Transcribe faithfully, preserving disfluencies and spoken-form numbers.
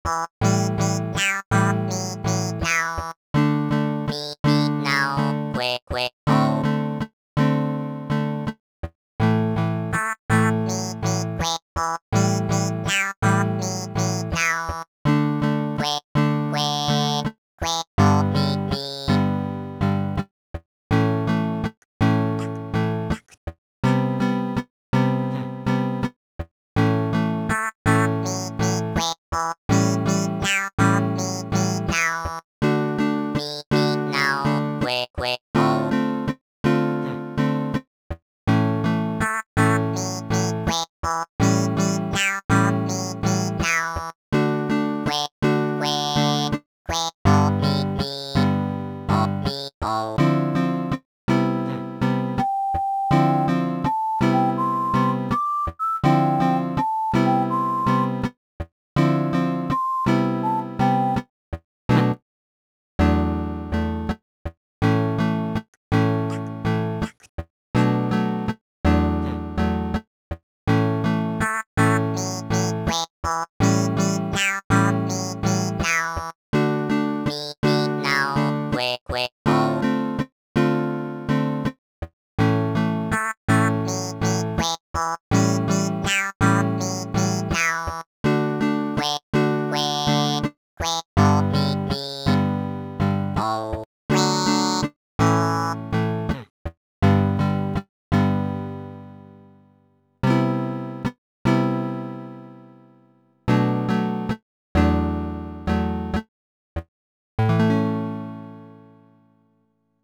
Oh, me, me, now, oh, me, me, now. Me, me, now, quick, quick, oh. Oh, oh, me, me, quick, oh, me, me, now, oh, me, me, now. Quick, quick, quick, oh, me, me. Oh, oh, me, me, quick, oh, me, me, now, oh, me, me, now. Me, me, now, quick, quick, oh. Oh, oh, me, me, quick, oh, me, me, now, oh, me, me, now. Quick, quick, quick, oh, me, me. Oh, me, oh. Oh, oh, me, me, quick, oh, me, me, now, oh, me, me, now. Me, me, now, quick, quick, oh. Oh, oh, me, me, quick, oh,